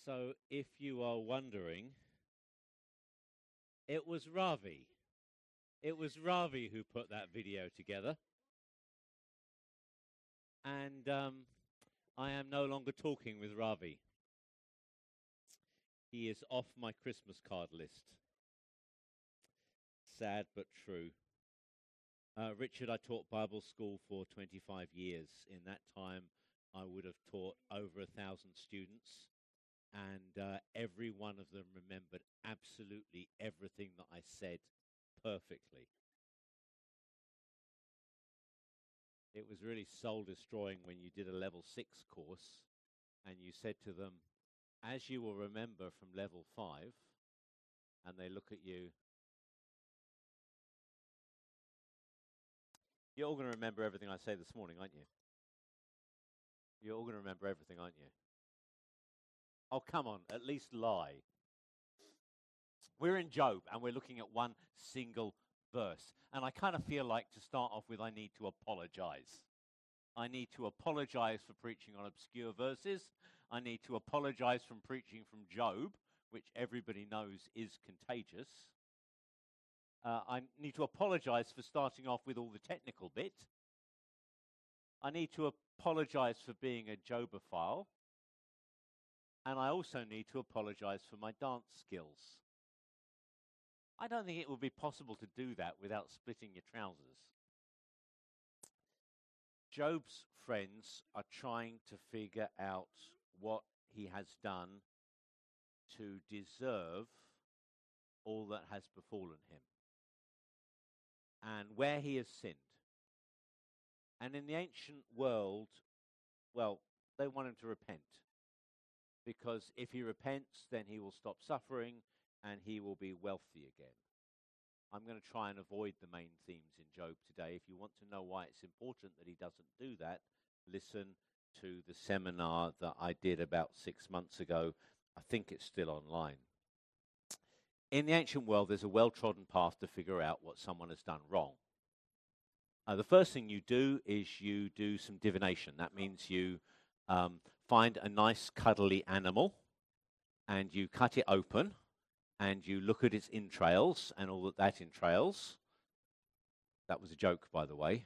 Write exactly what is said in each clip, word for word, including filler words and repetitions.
So, if you are wondering, it was Ravi. It was Ravi who put that video together. And um, I am no longer talking with Ravi. He is off my Christmas card list. Sad but true. Uh, Richard, I taught Bible school for twenty-five years. In that time, I would have taught over a thousand students. And uh, every one of them remembered absolutely everything that I said perfectly. It was really soul destroying when you did a level six course and you said to them, as you will remember from level five, and they look at you, you're all going to remember everything I say this morning, aren't you? You're all going to remember everything, aren't you? Oh, come on, at least lie. We're in Job, and we're looking at one single verse. And I kind of feel like to start off with, I need to apologize. I need to apologize for preaching on obscure verses. I need to apologize from preaching from Job, which everybody knows is contagious. Uh, I need to apologize for starting off with all the technical bit. I need to apologize for being a Jobophile. And I also need to apologize for my dance skills. I don't think it would be possible to do that without splitting your trousers. Job's friends are trying to figure out what he has done to deserve all that has befallen him and where he has sinned. And in the ancient world, well, they want him to repent. Because if he repents, then he will stop suffering and he will be wealthy again. I'm going to try and avoid the main themes in Job today. If you want to know why it's important that he doesn't do that, listen to the seminar that I did about six months ago. I think it's still online. In the ancient world, there's a well-trodden path to figure out what someone has done wrong. Uh, the first thing you do is you do some divination. That means you um, find a nice cuddly animal and you cut it open and you look at its entrails and all that that entrails. That was a joke, by the way.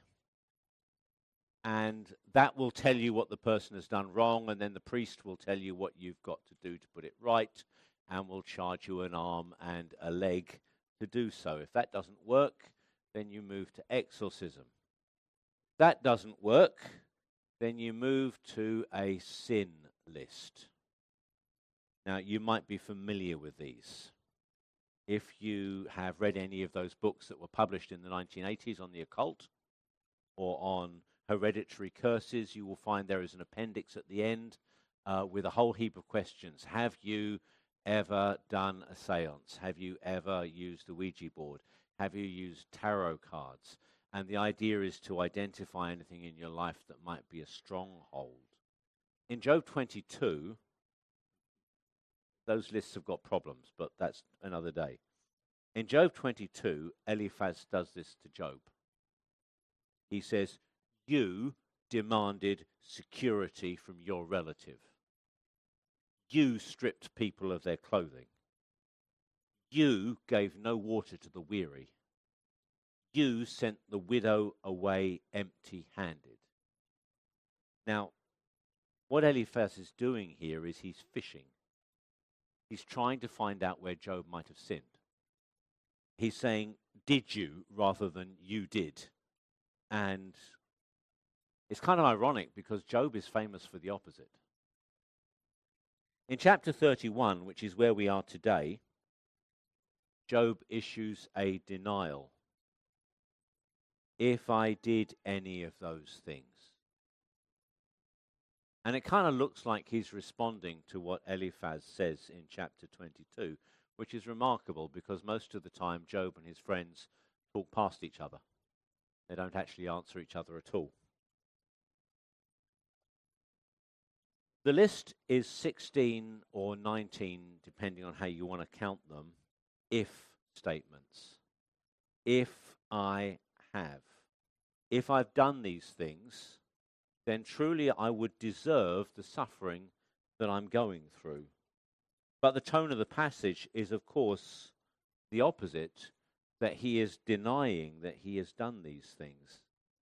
And that will tell you what the person has done wrong, and then the priest will tell you what you've got to do to put it right, and will charge you an arm and a leg to do so. If that doesn't work, then you move to exorcism. If that doesn't work, then you move to a sin list. Now, you might be familiar with these. If you have read any of those books that were published in the nineteen eighties on the occult or on hereditary curses, you will find there is an appendix at the end uh, with a whole heap of questions. Have you ever done a seance? Have you ever used a Ouija board? Have you used tarot cards? And the idea is to identify anything in your life that might be a stronghold. In Job twenty-two, those lists have got problems, but that's another day. In Job twenty-two, Eliphaz does this to Job. He says, you demanded security from your relative. You stripped people of their clothing. You gave no water to the weary. You sent the widow away empty-handed. Now, what Eliphaz is doing here is he's fishing. He's trying to find out where Job might have sinned. He's saying, did you, rather than you did. And it's kind of ironic because Job is famous for the opposite. In chapter thirty-one, which is where we are today, Job issues a denial. If I did any of those things. And it kind of looks like he's responding to what Eliphaz says in chapter twenty-two, which is remarkable because most of the time Job and his friends talk past each other. They don't actually answer each other at all. The list is sixteen or nineteen, depending on how you want to count them, if statements. If I have. If I've done these things, then truly I would deserve the suffering that I'm going through. But the tone of the passage is, of course, the opposite, that he is denying that he has done these things.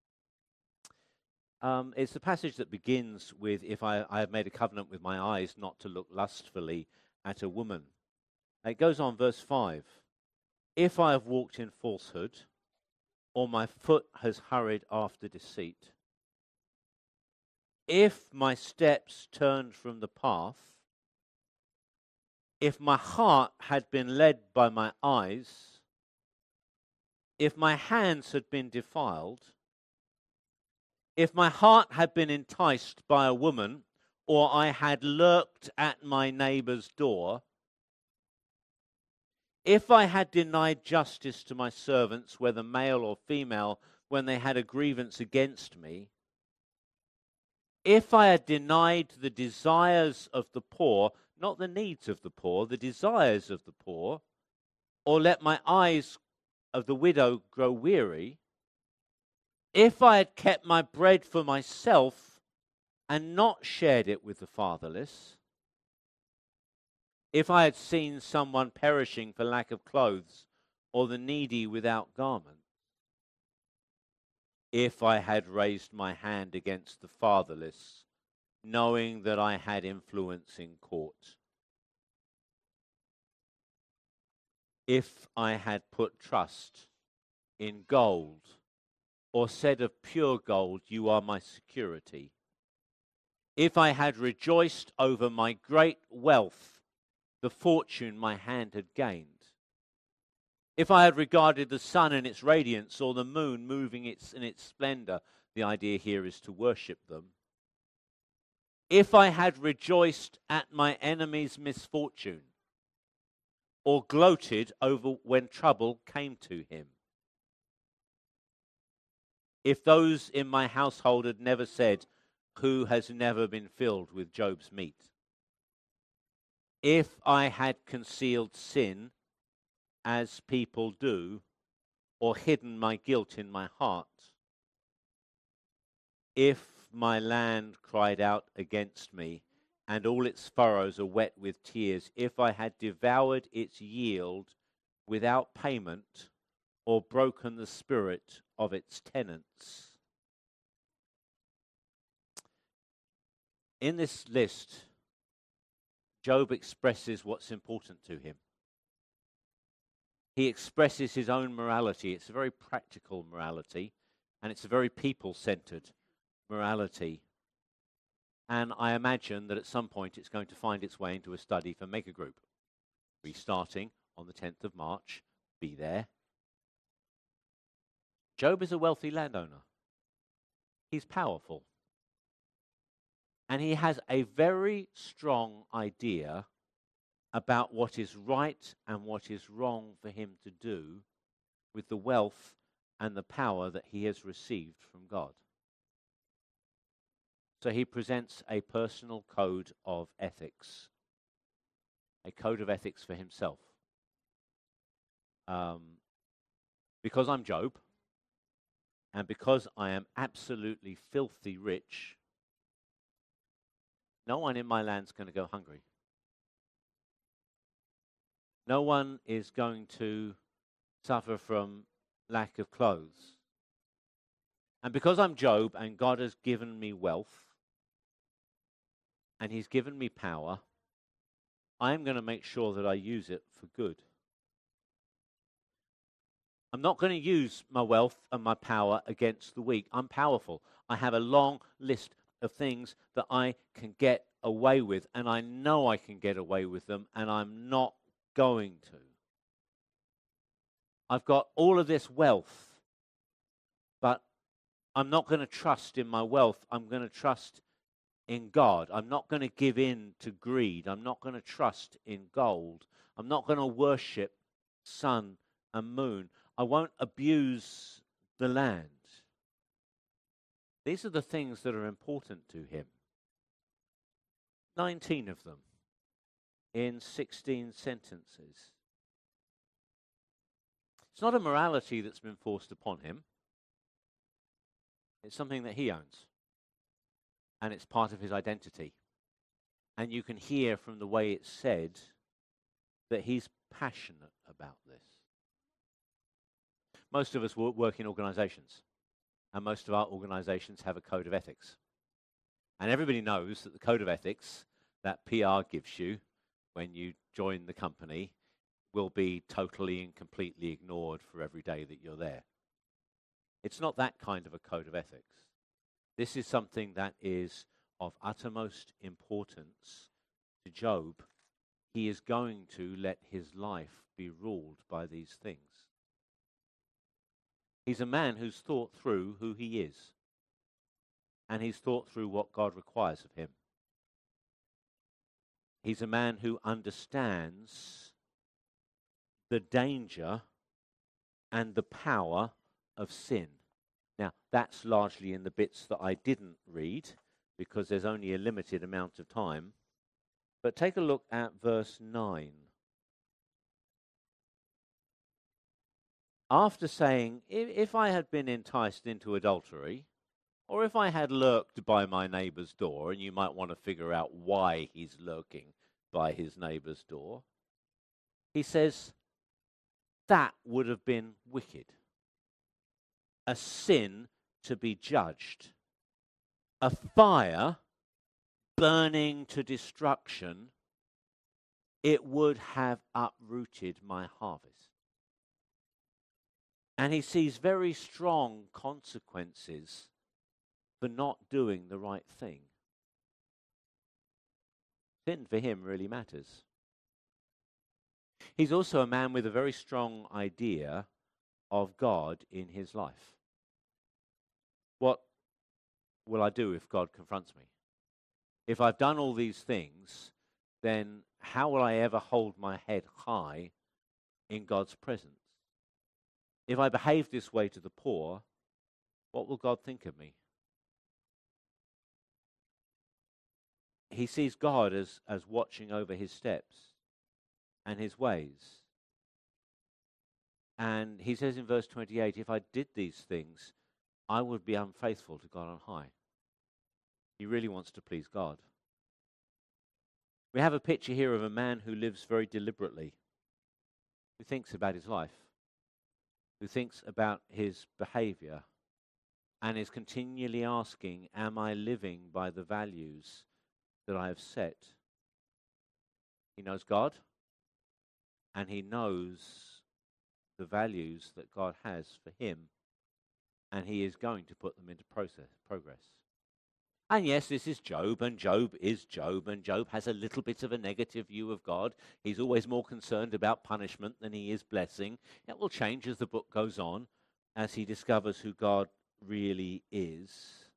Um, it's the passage that begins with, if I, I have made a covenant with my eyes not to look lustfully at a woman. It goes on, verse five. If I have walked in falsehood, or my foot has hurried after deceit, if my steps turned from the path, if my heart had been led by my eyes, if my hands had been defiled, if my heart had been enticed by a woman, or I had lurked at my neighbor's door, if I had denied justice to my servants, whether male or female, when they had a grievance against me, if I had denied the desires of the poor, not the needs of the poor, the desires of the poor, or let my eyes of the widow grow weary, if I had kept my bread for myself and not shared it with the fatherless, if I had seen someone perishing for lack of clothes, or the needy without garment, if I had raised my hand against the fatherless, knowing that I had influence in court, if I had put trust in gold, or said of pure gold, you are my security, if I had rejoiced over my great wealth, the fortune my hand had gained, if I had regarded the sun in its radiance, or the moon moving its, in its splendor, the idea here is to worship them, if I had rejoiced at my enemy's misfortune, or gloated over when trouble came to him, if those in my household had never said, who has never been filled with Job's meat, if I had concealed sin, as people do, or hidden my guilt in my heart, if my land cried out against me, and all its furrows are wet with tears, if I had devoured its yield without payment, or broken the spirit of its tenants. In this list, Job expresses what's important to him. He expresses his own morality. It's a very practical morality, and it's a very people-centered morality. And I imagine that at some point it's going to find its way into a study for Mega Group. Restarting on the tenth of March. Be there. Job is a wealthy landowner. He's powerful. And he has a very strong idea about what is right and what is wrong for him to do with the wealth and the power that he has received from God. So he presents a personal code of ethics, a code of ethics for himself. Um, because I'm Job, and because I am absolutely filthy rich, no one in my land's going to go hungry. No one is going to suffer from lack of clothes. And because I'm Job and God has given me wealth and he's given me power, I'm going to make sure that I use it for good. I'm not going to use my wealth and my power against the weak. I'm powerful. I have a long list of things that I can get away with, and I know I can get away with them, and I'm not going to. I've got all of this wealth, but I'm not going to trust in my wealth. I'm going to trust in God. I'm not going to give in to greed. I'm not going to trust in gold. I'm not going to worship sun and moon. I won't abuse the land. These are the things that are important to him. nineteen of them in sixteen sentences. It's not a morality that's been forced upon him. It's something that he owns. And it's part of his identity. And you can hear from the way it's said that he's passionate about this. Most of us work in organizations, and most of our organizations have a code of ethics. And everybody knows that the code of ethics that P R gives you when you join the company will be totally and completely ignored for every day that you're there. It's not that kind of a code of ethics. This is something that is of uttermost importance to Job. He is going to let his life be ruled by these things. He's a man who's thought through who he is, and he's thought through what God requires of him. He's a man who understands the danger and the power of sin. Now, that's largely in the bits that I didn't read, because there's only a limited amount of time. But take a look at verse nine. After saying, if, if I had been enticed into adultery, or if I had lurked by my neighbour's door, and you might want to figure out why he's lurking by his neighbour's door, he says, that would have been wicked. A sin to be judged. A fire burning to destruction, it would have uprooted my harvest. And he sees very strong consequences for not doing the right thing. Sin for him really matters. He's also a man with a very strong idea of God in his life. What will I do if God confronts me? If I've done all these things, then how will I ever hold my head high in God's presence? If I behave this way to the poor, what will God think of me? He sees God as, as watching over his steps and his ways. And he says in verse twenty-eight, if I did these things, I would be unfaithful to God on high. He really wants to please God. We have a picture here of a man who lives very deliberately, who thinks about his life, who thinks about his behavior, and is continually asking, am I living by the values that I have set? He knows God, and he knows the values that God has for him, and he is going to put them into process, progress. And yes, this is Job, and Job is Job, and Job has a little bit of a negative view of God. He's always more concerned about punishment than he is blessing. It will change as the book goes on, as he discovers who God really is.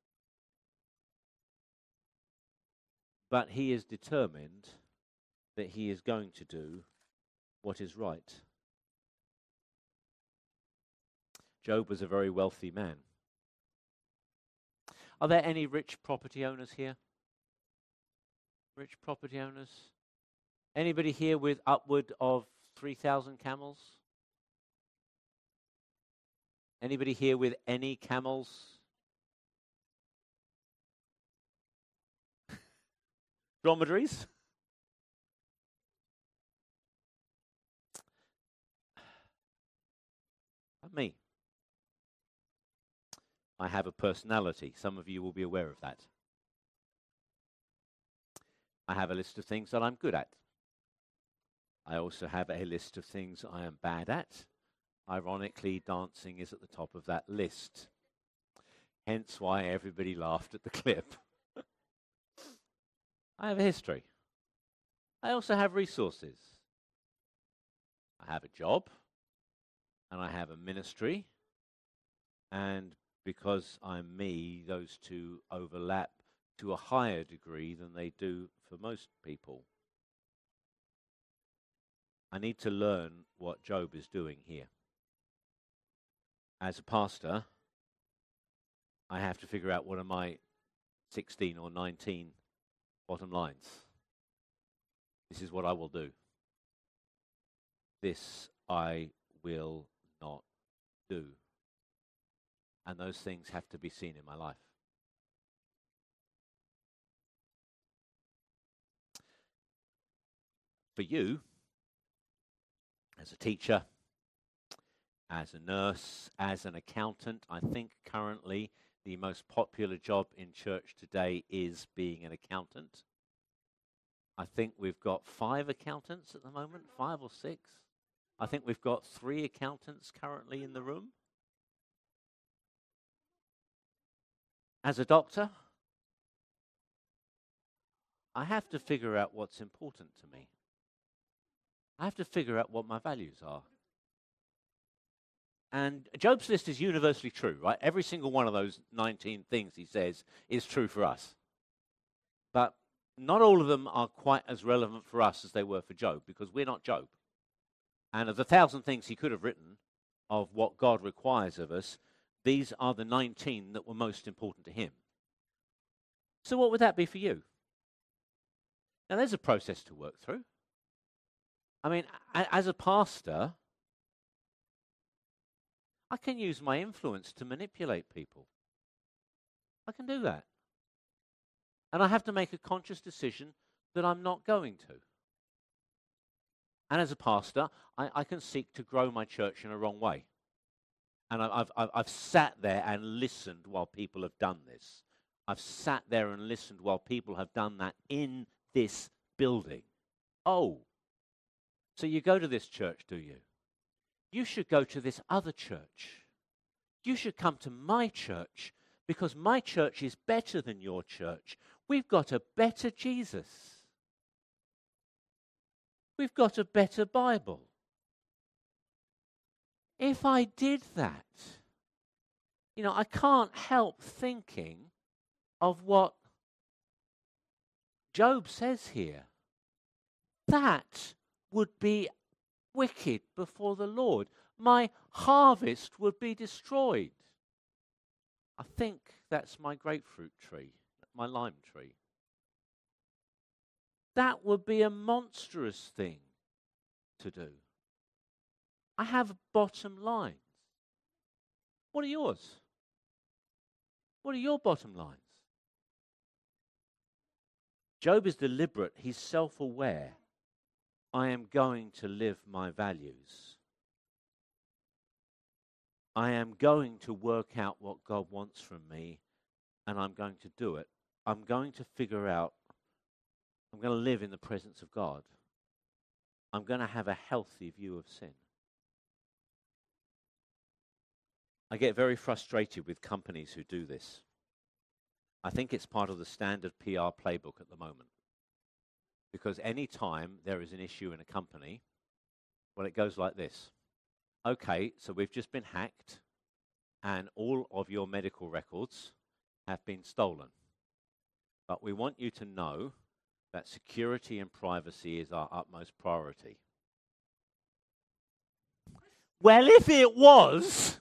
But he is determined that he is going to do what is right. Job was a very wealthy man. Are there any rich property owners here? Rich property owners? Anybody here with upward of three thousand camels? Anybody here with any camels? Dromedaries? Me. I have a personality. Some of you will be aware of that. I have a list of things that I'm good at. I also have a list of things I am bad at. Ironically, dancing is at the top of that list. Hence why everybody laughed at the clip. I have a history. I also have resources. I have a job, and I have a ministry, and because I'm me, those two overlap to a higher degree than they do for most people. I need to learn what Job is doing here. As a pastor, I have to figure out what are my sixteen or nineteen bottom lines. This is what I will do. This I will not do. And those things have to be seen in my life. For you, as a teacher, as a nurse, as an accountant. I think currently the most popular job in church today is being an accountant. I think we've got five accountants at the moment, five or six. I think we've got three accountants currently in the room. As a doctor, I have to figure out what's important to me. I have to figure out what my values are. And Job's list is universally true, right? Every single one of those nineteen things he says is true for us. But not all of them are quite as relevant for us as they were for Job, because we're not Job. And of the thousand things he could have written of what God requires of us, these are the nineteen that were most important to him. So what would that be for you? Now, there's a process to work through. I mean, a- as a pastor, I can use my influence to manipulate people. I can do that. And I have to make a conscious decision that I'm not going to. And as a pastor, I, I can seek to grow my church in a wrong way. And I, I've, I've, I've sat there and listened while people have done this. I've sat there and listened while people have done that in this building. Oh, so you go to this church, do you? You should go to this other church. You should come to my church because my church is better than your church. We've got a better Jesus. We've got a better Bible. If I did that, you know, I can't help thinking of what Job says here. That would be wicked before the Lord. My harvest would be destroyed. I think that's my grapefruit tree, my lime tree. That would be a monstrous thing to do. I have bottom lines. What are yours? What are your bottom lines? Job is deliberate. He's self-aware. I am going to live my values. I am going to work out what God wants from me, and I'm going to do it. I'm going to figure out, I'm going to live in the presence of God. I'm going to have a healthy view of sin. I get very frustrated with companies who do this. I think it's part of the standard P R playbook at the moment. Because any time there is an issue in a company, well, it goes like this. Okay, so we've just been hacked, and all of your medical records have been stolen. But we want you to know that security and privacy is our utmost priority. Well, if it was,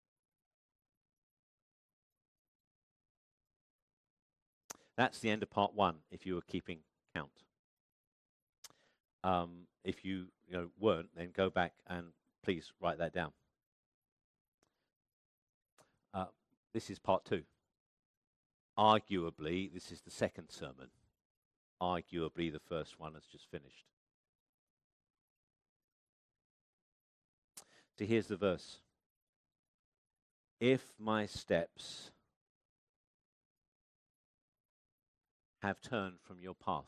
that's the end of part one, if you were keeping count. Um, if you, you know, weren't, then go back and please write that down. Uh, this is part two. Arguably, this is the second sermon. Arguably, the first one has just finished. So here's the verse. If my steps have turned from your path,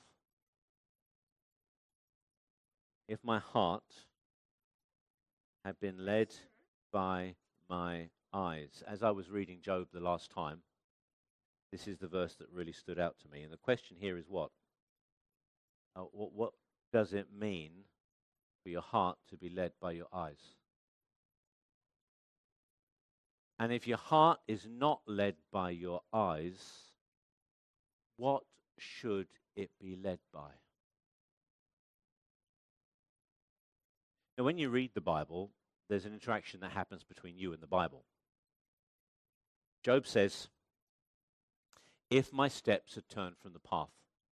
if my heart had been led by my eyes. As I was reading Job the last time, this is the verse that really stood out to me. And the question here is what? Uh, what, what does it mean for your heart to be led by your eyes? And if your heart is not led by your eyes, what should it be led by? Now, when you read the Bible, there's an interaction that happens between you and the Bible. Job says, if my steps had turned from the path.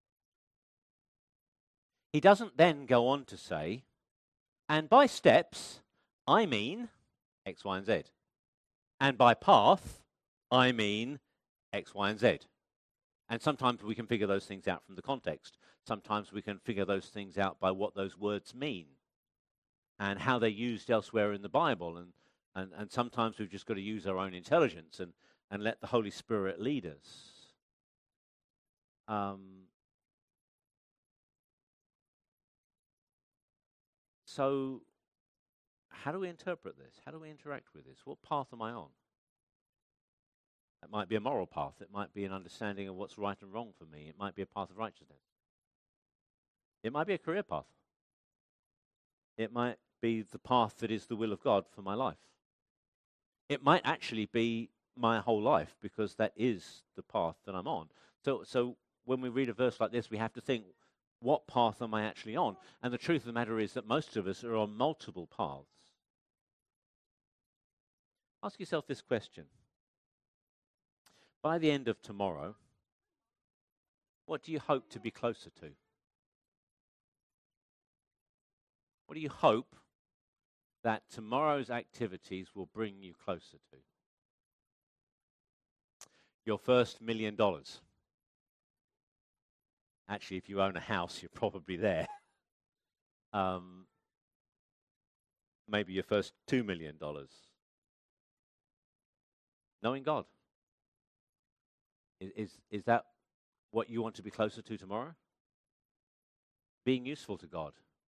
He doesn't then go on to say, and by steps, I mean X, Y, and Z. And by path, I mean X, Y, and Z. And sometimes we can figure those things out from the context. Sometimes we can figure those things out by what those words mean. and how they're used elsewhere in the Bible. And, and, and sometimes we've just got to use our own intelligence and, and let the Holy Spirit lead us. Um, so how do we interpret this? How do we interact with this? What path am I on? It might be a moral path. It might be an understanding of what's right and wrong for me. It might be a path of righteousness. It might be a career path. It might be the path that is the will of God for my life. It might actually be my whole life, because that is the path that I'm on. So, so when we read a verse like this, we have to think, what path am I actually on? And the truth of the matter is that most of us are on multiple paths. Ask yourself this question. By the end of tomorrow, what do you hope to be closer to? What do you hope that tomorrow's activities will bring you closer to? Your first million dollars. Actually, if you own a house, you're probably there. um, maybe your first two million dollars. Knowing God. Is, is, is that what you want to be closer to tomorrow? Being useful to God.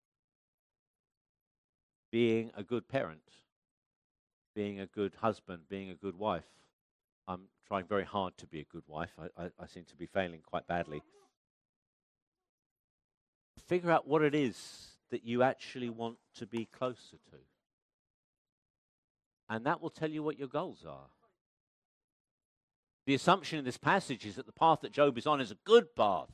Being a good parent. Being a good husband. Being a good wife. I'm trying very hard to be a good wife. I, I, I seem to be failing quite badly. Figure out what it is that you actually want to be closer to. And that will tell you what your goals are. The assumption in this passage is that the path that Job is on is a good path.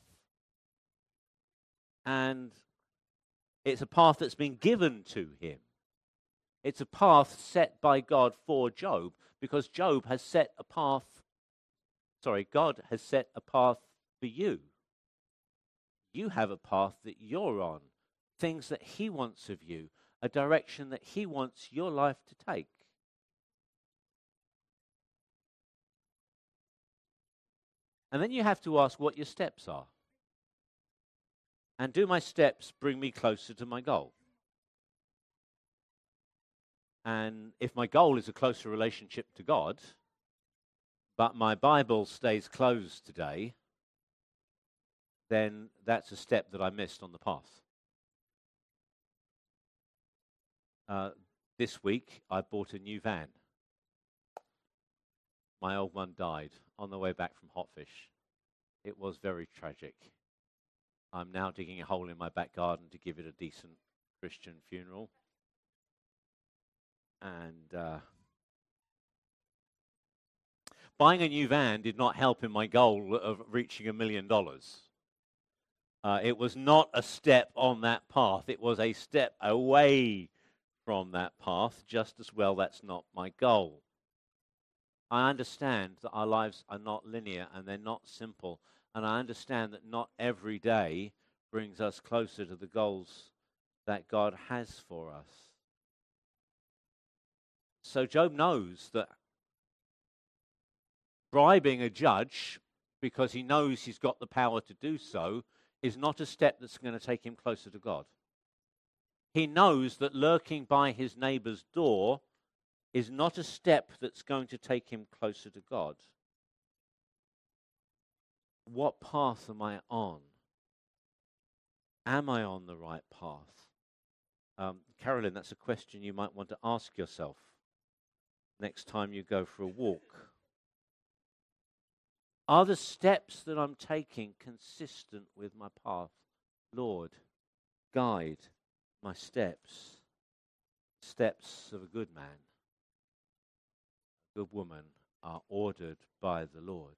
And it's a path that's been given to him. It's a path set by God for Job, because Job has set a path, sorry, God has set a path for you. You have a path that you're on, things that he wants of you, a direction that he wants your life to take. And then you have to ask what your steps are. And do my steps bring me closer to my goal? And if my goal is a closer relationship to God, but my Bible stays closed today, then that's a step that I missed on the path. Uh, this week, I bought a new van. My old one died on the way back from Hotfish. It was very tragic. I'm now digging a hole in my back garden to give it a decent Christian funeral. And uh, buying a new van did not help in my goal of reaching a million dollars. Uh, it was not a step on that path. It was a step away from that path. Just as well, that's not my goal. I understand that our lives are not linear and they're not simple. And I understand that not every day brings us closer to the goals that God has for us. So Job knows that bribing a judge, because he knows he's got the power to do so, is not a step that's going to take him closer to God. He knows that lurking by his neighbor's door is not a step that's going to take him closer to God. What path am I on? Am I on the right path? Um, Carolyn, that's a question you might want to ask yourself next time you go for a walk. Are the steps that I'm taking consistent with my path? Lord, guide my steps. Steps of a good man, a good woman are ordered by the Lord.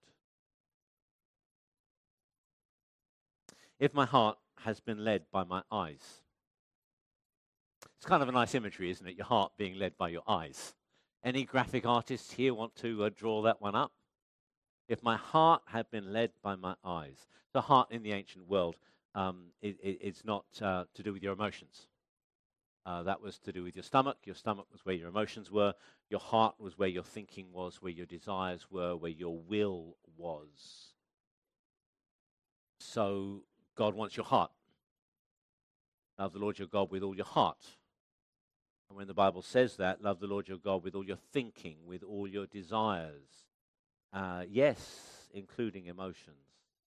If my heart has been led by my eyes. It's kind of a nice imagery, isn't it? Your heart being led by your eyes. Any graphic artists here want to uh, draw that one up? If my heart had been led by my eyes. The heart in the ancient world, um, it, it, it's not uh, to do with your emotions. Uh, that was to do with your stomach. Your stomach was where your emotions were. Your heart was where your thinking was, where your desires were, where your will was. So God wants your heart. Love the Lord your God with all your heart, And when the Bible says that, love the Lord your God with all your thinking, with all your desires, uh, yes, including emotions.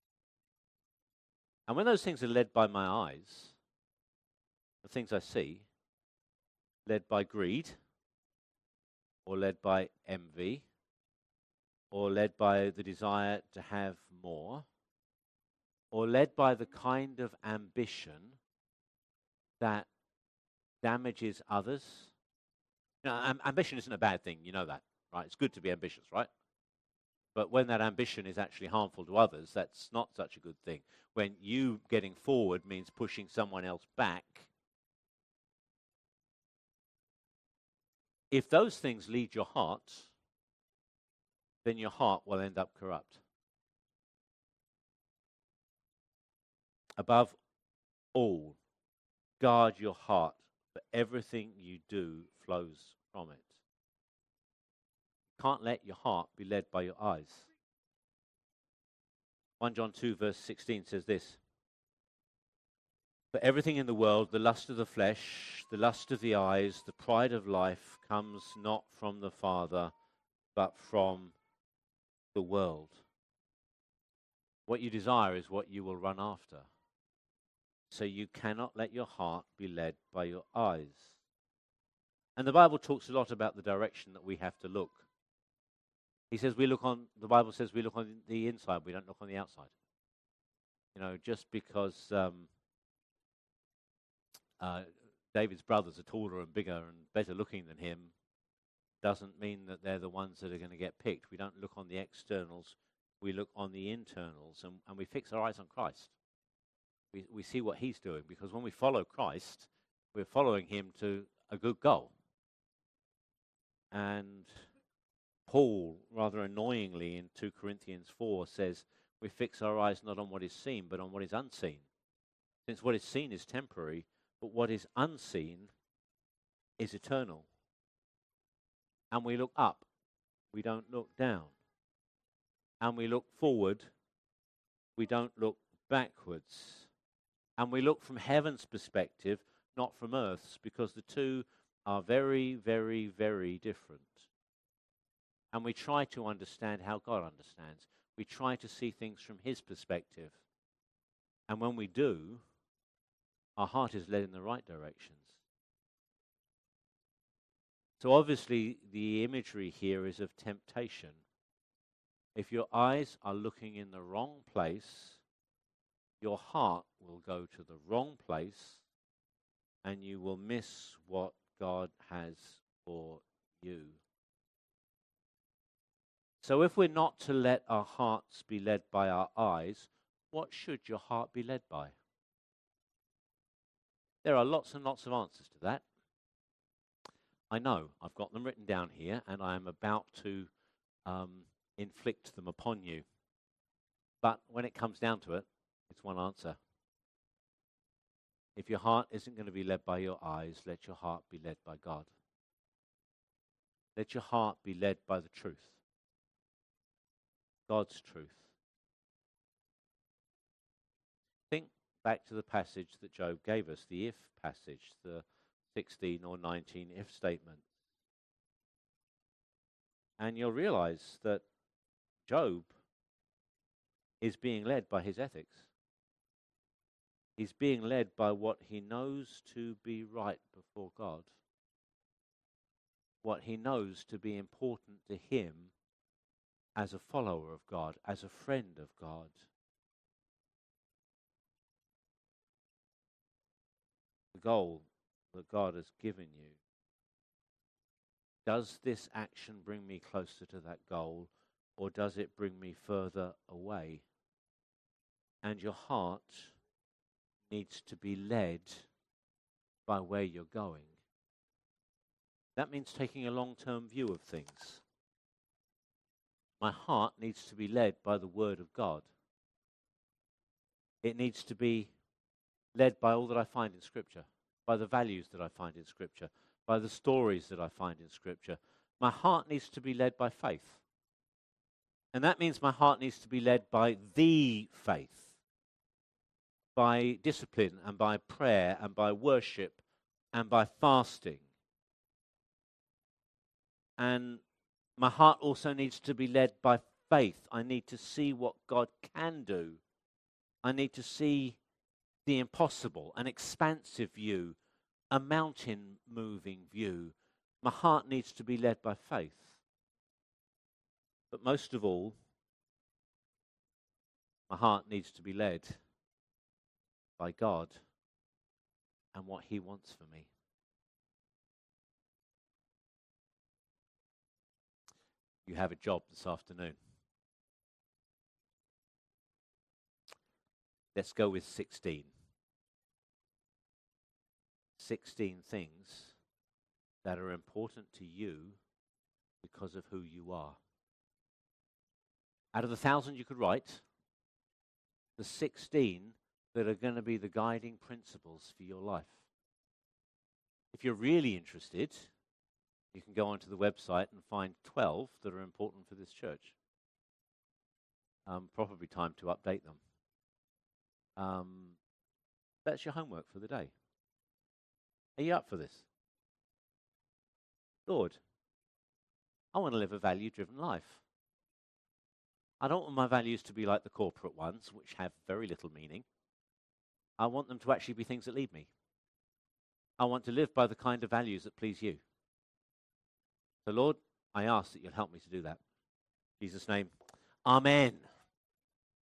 And when those things are led by my eyes, the things I see, led by greed, or led by envy, or led by the desire to have more, or led by the kind of ambition that damages others. You know, am- ambition isn't a bad thing, you know that, right? It's good to be ambitious, right? But when that ambition is actually harmful to others, that's not such a good thing. When you getting forward means pushing someone else back, if those things lead your heart, then your heart will end up corrupt. Above all, guard your heart, for everything you do flows from it. You can't let your heart be led by your eyes. First John two verse sixteen says this: for everything in the world, the lust of the flesh, the lust of the eyes, the pride of life, comes not from the Father, but from the world. What you desire is what you will run after. So you cannot let your heart be led by your eyes. And the Bible talks a lot about the direction that we have to look. He says we look on, the Bible says we look on the inside, we don't look on the outside. You know, just because um, uh, David's brothers are taller and bigger and better looking than him doesn't mean that they're the ones that are going to get picked. We don't look on the externals, we look on the internals, and, and we fix our eyes on Christ. We, we see what he's doing, because when we follow Christ, we're following him to a good goal. And Paul, rather annoyingly, in two Corinthians four, says we fix our eyes not on what is seen, but on what is unseen. Since what is seen is temporary, but what is unseen is eternal. And we look up, we don't look down. And we look forward, we don't look backwards. And we look from heaven's perspective, not from earth's, because the two are very, very, very different. And we try to understand how God understands. We try to see things from his perspective. And when we do, our heart is led in the right directions. So obviously the imagery here is of temptation. If your eyes are looking in the wrong place, your heart will go to the wrong place, and you will miss what God has for you. So if we're not to let our hearts be led by our eyes, what should your heart be led by? There are lots and lots of answers to that. I know, I've got them written down here, and I am about to um, inflict them upon you. But when it comes down to it, it's one answer. If your heart isn't going to be led by your eyes, let your heart be led by God. Let your heart be led by the truth. God's truth. Think back to the passage that Job gave us, the if passage, the sixteen or nineteen if statements. And you'll realize that Job is being led by his ethics. He's being led by what he knows to be right before God, what he knows to be important to him as a follower of God, as a friend of God. The goal that God has given you. Does this action bring me closer to that goal, or does it bring me further away? And your heart needs to be led by where you're going. That means taking a long-term view of things. My heart needs to be led by the Word of God. It needs to be led by all that I find in Scripture, by the values that I find in Scripture, by the stories that I find in Scripture. My heart needs to be led by faith. And that means my heart needs to be led by the faith, by discipline and by prayer and by worship and by fasting. And my heart also needs to be led by faith. I need to see what God can do. I need to see the impossible, an expansive view, a mountain-moving view. My heart needs to be led by faith. But most of all, my heart needs to be led by God and what He wants for me. You have a job this afternoon. Let's go with sixteen. sixteen things that are important to you because of who you are. Out of the thousand you could write, the sixteen that are going to be the guiding principles for your life. If you're really interested, you can go onto the website and find twelve that are important for this church. Um, probably time to update them. Um, that's your homework for the day. Are you up for this? Lord, I want to live a value-driven life. I don't want my values to be like the corporate ones, which have very little meaning. I want them to actually be things that lead me. I want to live by the kind of values that please you. So, Lord, I ask that you'll help me to do that. In Jesus' name, amen.